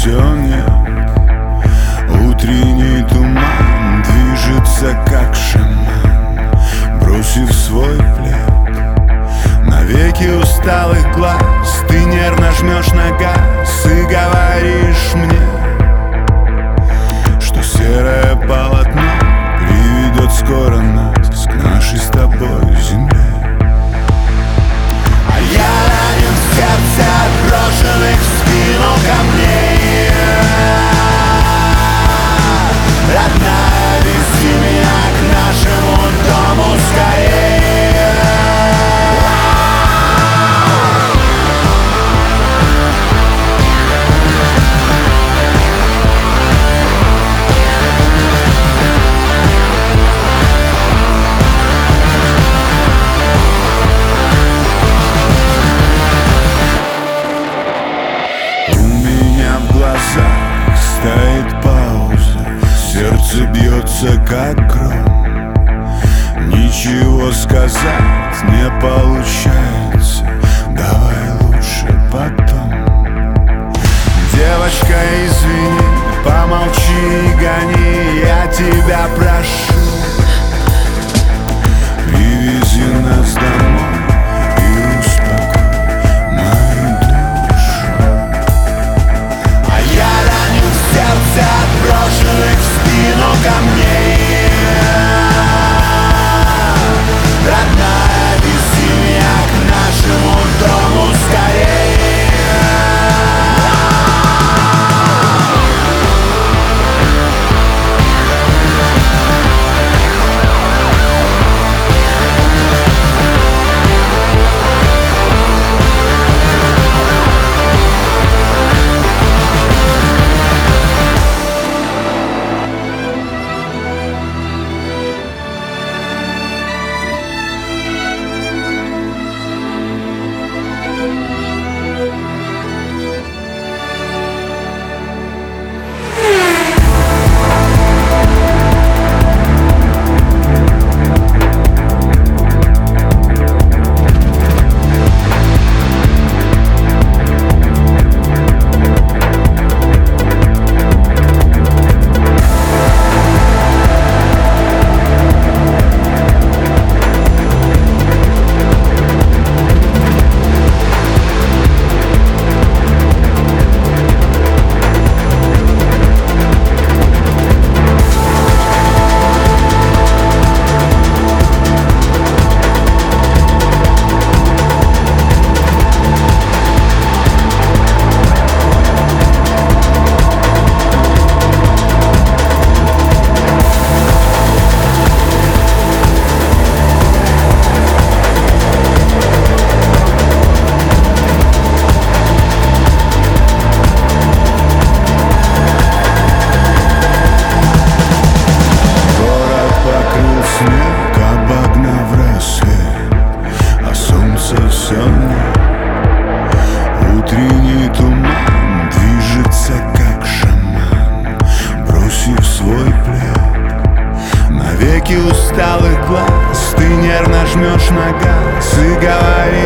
все нет. Утренний туман движется как шаман, бросив свой плед. Навеки усталых глаз ты нервно жмешь на газ и говоришь мне, что серое полотно приведет скоро нас к нашей с тобой земле. А я ранен в сердце от брошенных в спину камней. Родная, вези меня к нашему дому скорее. Стоит пауза, сердце бьется как гром. Ничего сказать не получается, давай лучше потом. Девочка, извини, помолчи и гони, я тебя прошу. Привези нас домой и успокой мою душу. А я ранен в сердце от брошенных в спину камней. Родная, вези меня к нашему дому скорее. Утренний туман движется как шаман, бросив свой плед. Навеки усталых глаз ты нервно жмешь на газ и говоришь: